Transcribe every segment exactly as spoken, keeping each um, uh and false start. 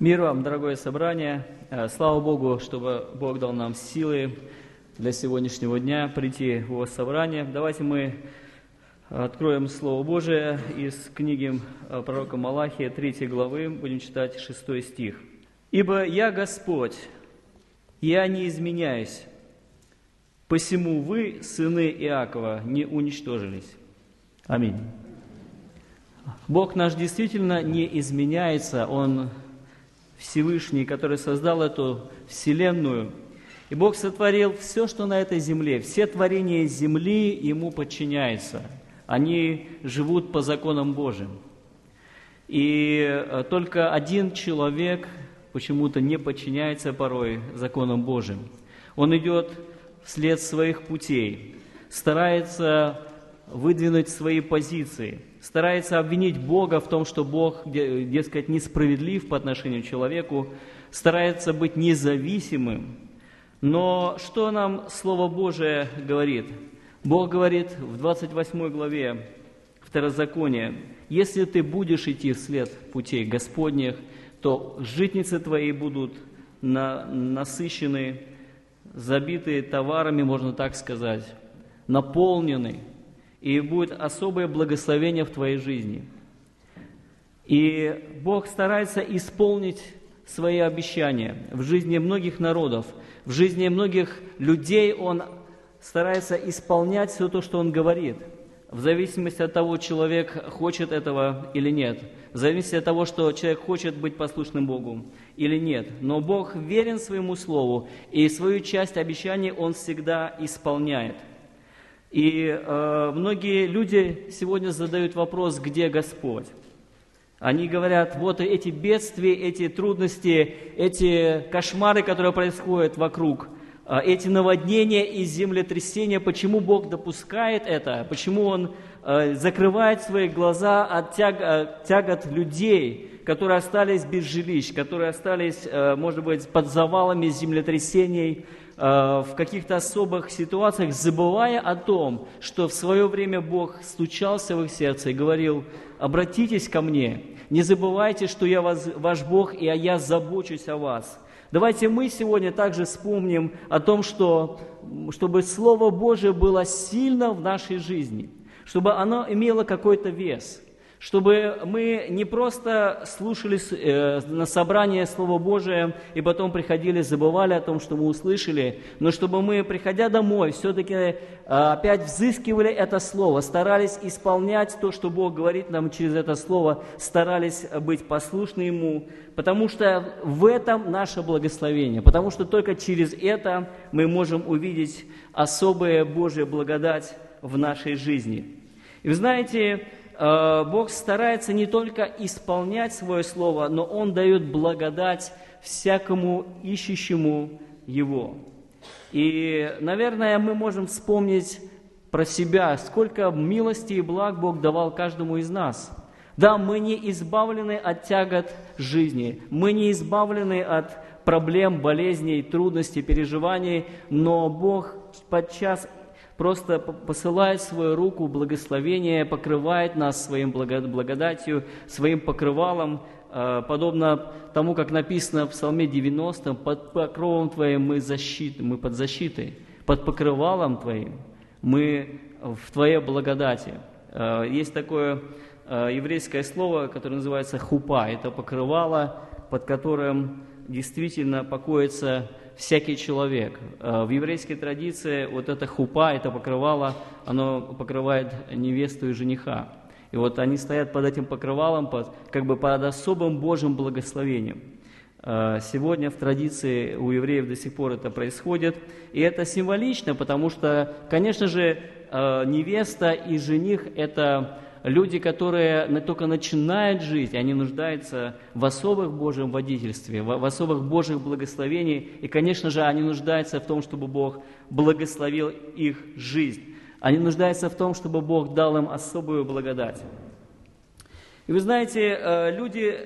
Мир вам, дорогое собрание. Слава Богу, чтобы Бог дал нам силы для сегодняшнего дня прийти в Его собрание. Давайте мы откроем Слово Божие из книги пророка Малахия, третьей главы, будем читать шестой стих. «Ибо я Господь, я не изменяюсь, посему вы, сыны Иакова, не уничтожились». Аминь. Бог наш действительно не изменяется, Он Всевышний, который создал эту вселенную. И Бог сотворил все, что на этой земле. Все творения земли Ему подчиняются. Они живут по законам Божьим. И только один человек почему-то не подчиняется порой законам Божьим. Он идет вслед своих путей, старается выдвинуть свои позиции, старается обвинить Бога в том, что Бог, дескать, несправедлив по отношению к человеку, старается быть независимым. Но что нам Слово Божие говорит? Бог говорит в двадцать восьмой главе Второзакония: «Если ты будешь идти вслед путей Господних, то житницы твои будут на, насыщены, забиты товарами, можно так сказать, наполнены, и будет особое благословение в твоей жизни». И Бог старается исполнить свои обещания в жизни многих народов, в жизни многих людей. Он старается исполнять все то, что Он говорит, в зависимости от того, человек хочет этого или нет, в зависимости от того, что человек хочет быть послушным Богу или нет. Но Бог верен своему Слову, и свою часть обещаний Он всегда исполняет. И э, многие люди сегодня задают вопрос: где Господь? Они говорят: вот эти бедствия, эти трудности, эти кошмары, которые происходят вокруг, э, эти наводнения и землетрясения, почему Бог допускает это? Почему Он э, закрывает свои глаза от тяг, э, тягот людей, которые остались без жилищ, которые остались, э, может быть, под завалами землетрясений, в каких-то особых ситуациях, забывая о том, что в свое время Бог стучался в их сердце и говорил: обратитесь ко мне, не забывайте, что я вас, ваш Бог, и я забочусь о вас. Давайте мы сегодня также вспомним о том, что, чтобы Слово Божие было сильно в нашей жизни, чтобы оно имело какой-то вес, чтобы мы не просто слушали э, на собрание Слово Божие и потом приходили, забывали о том, что мы услышали, но чтобы мы, приходя домой, все-таки э, опять взыскивали это Слово, старались исполнять то, что Бог говорит нам через это Слово, старались быть послушны Ему, потому что в этом наше благословение, потому что только через это мы можем увидеть особую Божью благодать в нашей жизни. И вы знаете, Бог старается не только исполнять Свое Слово, но Он дает благодать всякому ищущему Его. И, наверное, мы можем вспомнить про себя, сколько милости и благ Бог давал каждому из нас. Да, мы не избавлены от тягот жизни, мы не избавлены от проблем, болезней, трудностей, переживаний, но Бог подчас просто посылает свою руку благословения, покрывает нас своим благодатью, своим покрывалом, подобно тому, как написано в Псалме девяностом: «Под покровом Твоим мы, защит, мы под защитой, под покрывалом Твоим мы в Твоей благодати». Есть такое еврейское слово, которое называется хупа. Это покрывало, под которым действительно покоится всякий человек. В еврейской традиции вот эта хупа, это покрывало, оно покрывает невесту и жениха. И вот они стоят под этим покрывалом, под, как бы под особым Божьим благословением. Сегодня в традиции у евреев до сих пор это происходит. И это символично, потому что, конечно же, невеста и жених – это люди, которые только начинают жить, они нуждаются в особых Божьем водительстве, в особых Божьих благословениях. И, конечно же, они нуждаются в том, чтобы Бог благословил их жизнь. Они нуждаются в том, чтобы Бог дал им особую благодать. И вы знаете, люди,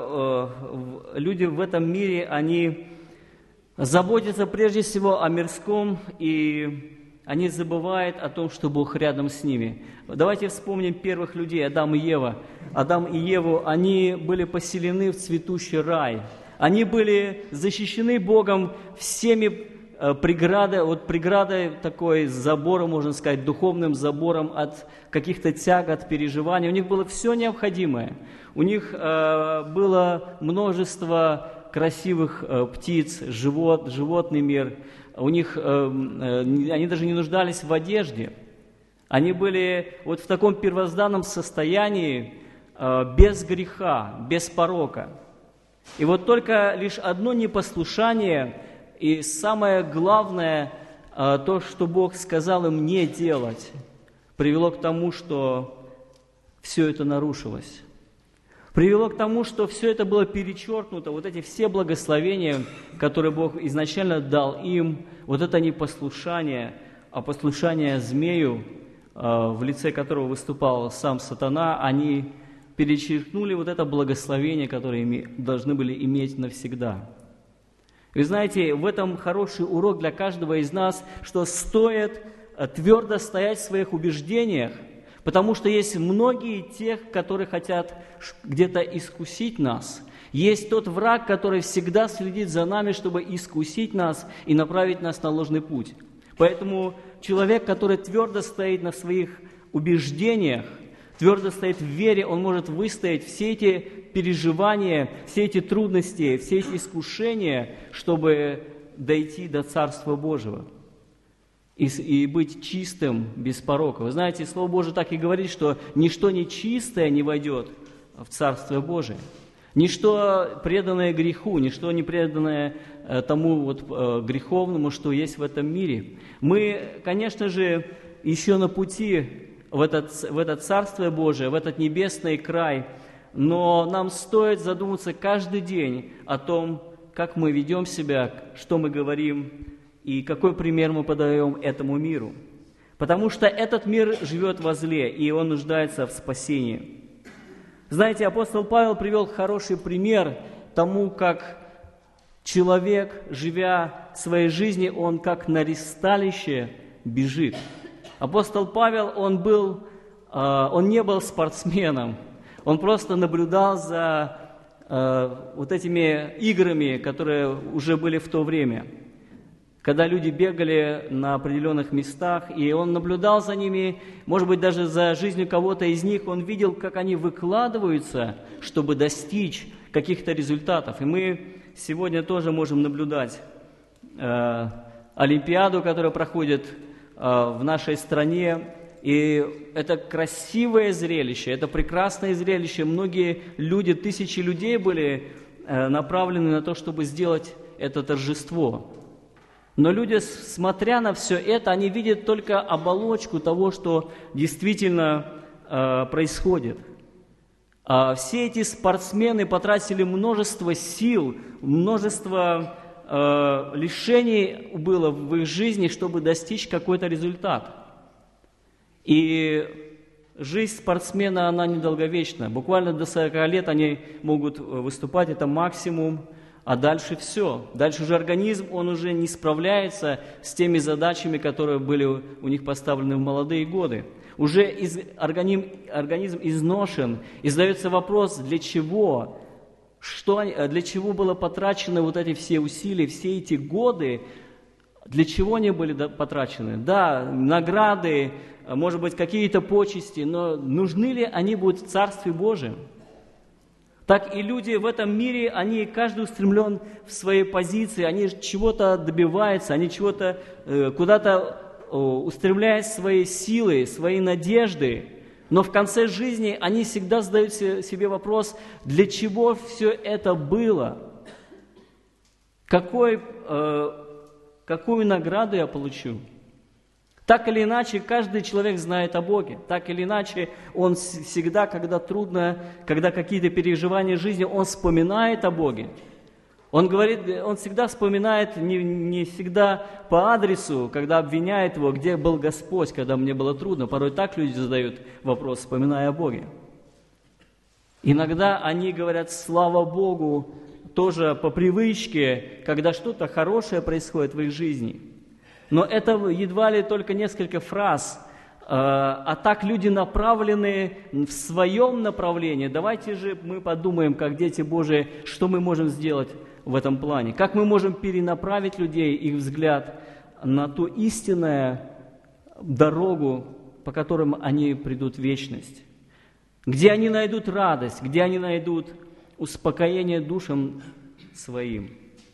люди в этом мире, они заботятся прежде всего о мирском, и они забывают о том, что Бог рядом с ними. Давайте вспомним первых людей, Адам и Ева. Адам и Еву, они были поселены в цветущий рай. Они были защищены Богом всеми преградой, вот преградой такой забором, можно сказать, духовным забором от каких-то тягот, переживаний. У них было все необходимое. У них э, было множество красивых э, птиц, живот, животный мир. У них, э, э, они даже не нуждались в одежде. Они были вот в таком первозданном состоянии, э, без греха, без порока. И вот только лишь одно непослушание и самое главное, э, то, что Бог сказал им не делать, привело к тому, что все это нарушилось. Привело к тому, что все это было перечеркнуто, вот эти все благословения, которые Бог изначально дал им, вот это непослушание, а послушание змею, в лице которого выступал сам сатана, они перечеркнули вот это благословение, которое должны были иметь навсегда. Вы знаете, в этом хороший урок для каждого из нас, что стоит твердо стоять в своих убеждениях, потому что есть многие тех, которые хотят где-то искусить нас. Есть тот враг, который всегда следит за нами, чтобы искусить нас и направить нас на ложный путь. Поэтому человек, который твердо стоит на своих убеждениях, твердо стоит в вере, он может выстоять все эти переживания, все эти трудности, все эти искушения, чтобы дойти до Царства Божьего. И, и быть чистым, без порока. Вы знаете, Слово Божие так и говорит, что ничто нечистое не войдет в Царство Божие. Ничто преданное греху, ничто не преданное э, тому вот, э, греховному, что есть в этом мире. Мы, конечно же, еще на пути в, этот, в это Царство Божие, в этот небесный край, но нам стоит задуматься каждый день о том, как мы ведем себя, что мы говорим, и какой пример мы подаем этому миру. Потому что этот мир живет во зле, и он нуждается в спасении. Знаете, апостол Павел привел хороший пример тому, как человек, живя своей жизнью, он как на ристалище бежит. Апостол Павел, он, был, он не был спортсменом, он просто наблюдал за вот этими играми, которые уже были в то время, когда люди бегали на определенных местах, и он наблюдал за ними, может быть, даже за жизнью кого-то из них, он видел, как они выкладываются, чтобы достичь каких-то результатов. И мы сегодня тоже можем наблюдать э, Олимпиаду, которая проходит э, в нашей стране, и это красивое зрелище, это прекрасное зрелище. Многие люди, тысячи людей были э, направлены на то, чтобы сделать это торжество. Но люди, смотря на все это, они видят только оболочку того, что действительно э, происходит. А все эти спортсмены потратили множество сил, множество э, лишений было в их жизни, чтобы достичь какой-то результат. И жизнь спортсмена, она недолговечна. Буквально до сорока лет они могут выступать, это максимум. А дальше все. Дальше уже организм, он уже не справляется с теми задачами, которые были у них поставлены в молодые годы. Уже из, организм, организм изношен, и задается вопрос, для чего? Что, для чего было потрачено вот эти все усилия, все эти годы? Для чего они были потрачены? Да, награды, может быть, какие-то почести, но нужны ли они будут в Царстве Божьем? Так и люди в этом мире, они каждый устремлен в своей позиции, они чего-то добиваются, они чего-то, э, куда-то э, устремляют свои силы, свои надежды. Но в конце жизни они всегда задают себе вопрос, для чего все это было? Какой, э, какую награду я получу? Так или иначе, каждый человек знает о Боге. Так или иначе, он всегда, когда трудно, когда какие-то переживания жизни, он вспоминает о Боге. Он говорит, он всегда вспоминает, не, не всегда по адресу, когда обвиняет его, где был Господь, когда мне было трудно. Порой так люди задают вопрос, вспоминая о Боге. Иногда они говорят «слава Богу», тоже по привычке, когда что-то хорошее происходит в их жизни. Но это едва ли только несколько фраз, а так люди направлены в своем направлении. Давайте же мы подумаем, как дети Божии, что мы можем сделать в этом плане. Как мы можем перенаправить людей, их взгляд на ту истинную дорогу, по которым они придут в вечность. Где они найдут радость, где они найдут успокоение душам своим.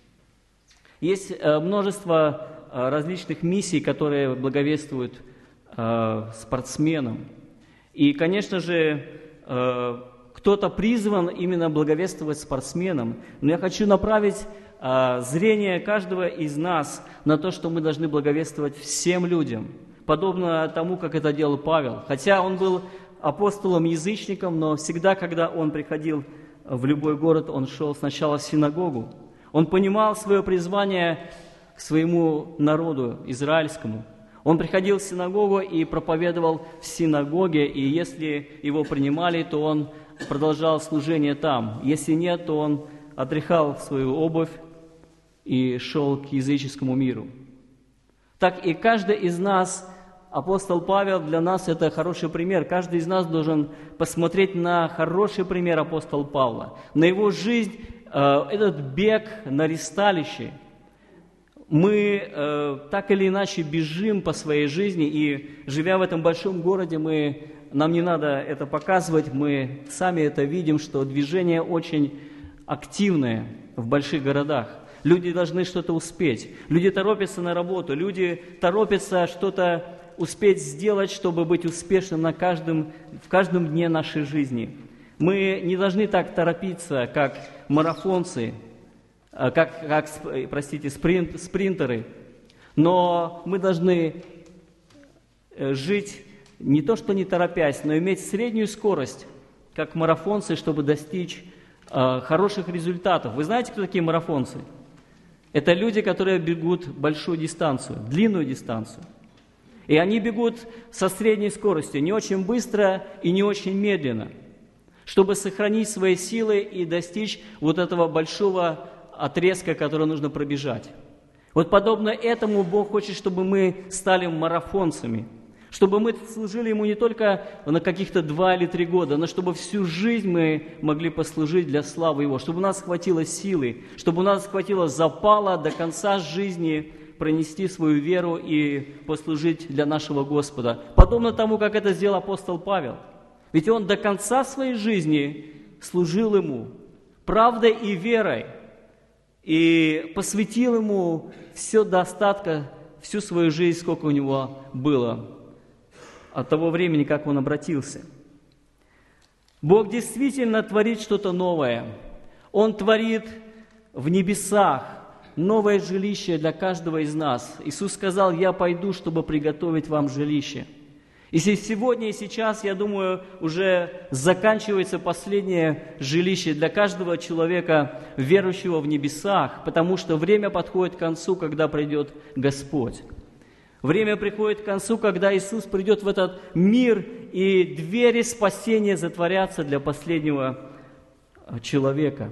Есть множество различных миссий, которые благовествуют спортсменам. И, конечно же, кто-то призван именно благовествовать спортсменам. Но я хочу направить зрение каждого из нас на то, что мы должны благовествовать всем людям, подобно тому, как это делал Павел. Хотя он был апостолом-язычником, но всегда, когда он приходил в любой город, он шел сначала в синагогу. Он понимал свое призвание к своему народу израильскому. Он приходил в синагогу и проповедовал в синагоге, и если его принимали, то он продолжал служение там. Если нет, то он отряхал свою обувь и шел к языческому миру. Так и каждый из нас, апостол Павел, для нас это хороший пример. Каждый из нас должен посмотреть на хороший пример апостола Павла, на его жизнь, этот бег на ристалище. Мы э, так или иначе бежим по своей жизни, и живя в этом большом городе, мы, нам не надо это показывать, мы сами это видим, что движение очень активное в больших городах. Люди должны что-то успеть, люди торопятся на работу, люди торопятся что-то успеть сделать, чтобы быть успешным на каждом, в каждом дне нашей жизни. Мы не должны так торопиться, как марафонцы, Как, как, простите, спринт, спринтеры, но мы должны жить не то что не торопясь, но иметь среднюю скорость, как марафонцы, чтобы достичь э, хороших результатов. Вы знаете, кто такие марафонцы? Это люди, которые бегут большую дистанцию, длинную дистанцию. И они бегут со средней скоростью, не очень быстро и не очень медленно, чтобы сохранить свои силы и достичь вот этого большого отрезка, который нужно пробежать. Вот подобно этому Бог хочет, чтобы мы стали марафонцами, чтобы мы служили Ему не только на каких-то два или три года, но чтобы всю жизнь мы могли послужить для славы Его, чтобы у нас хватило силы, чтобы у нас хватило запала до конца жизни пронести свою веру и послужить для нашего Господа. Подобно тому, как это сделал апостол Павел. Ведь он до конца своей жизни служил Ему правдой и верой, и посвятил Ему все до остатка, всю свою жизнь, сколько у него было, от того времени, как он обратился. Бог действительно творит что-то новое. Он творит в небесах новое жилище для каждого из нас. Иисус сказал: «Я пойду, чтобы приготовить вам жилище». И сегодня и сейчас, я думаю, уже заканчивается последнее жилище для каждого человека, верующего в небесах, потому что время подходит к концу, когда придет Господь. Время приходит к концу, когда Иисус придет в этот мир, и двери спасения затворятся для последнего человека.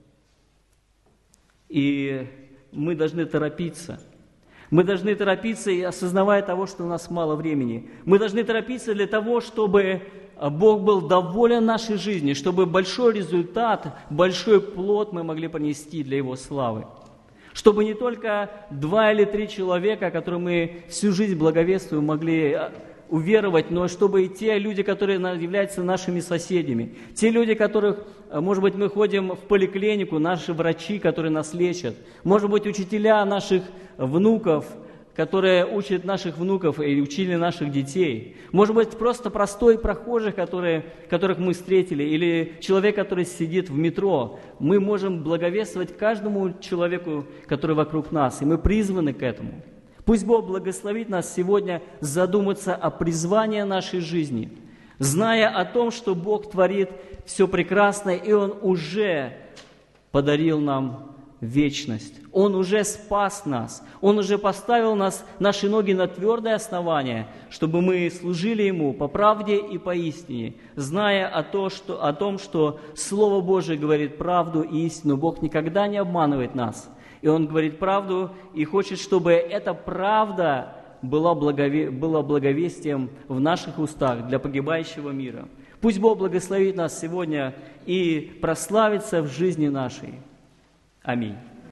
И мы должны торопиться. Мы должны торопиться, и осознавая того, что у нас мало времени. Мы должны торопиться для того, чтобы Бог был доволен нашей жизнью, чтобы большой результат, большой плод мы могли принести для Его славы. Чтобы не только два или три человека, которым мы всю жизнь благовествуем, могли уверовать, но чтобы и те люди, которые являются нашими соседями, те люди, которых, может быть, мы ходим в поликлинику, наши врачи, которые нас лечат, может быть, учителя наших внуков, которые учат наших внуков и учили наших детей, может быть, просто простой прохожий, которые, которых мы встретили, или человек, который сидит в метро. Мы можем благовествовать каждому человеку, который вокруг нас, и мы призваны к этому. Пусть Бог благословит нас сегодня задуматься о призвании нашей жизни, зная о том, что Бог творит все прекрасное, и Он уже подарил нам вечность. Он уже спас нас. Он уже поставил нас, наши ноги на твердое основание, чтобы мы служили Ему по правде и по истине, зная о, то, что, о том, что Слово Божие говорит правду и истину. Бог никогда не обманывает нас. И Он говорит правду и хочет, чтобы эта правда было, благове... было благовестием в наших устах для погибающего мира. Пусть Бог благословит нас сегодня и прославится в жизни нашей. Аминь.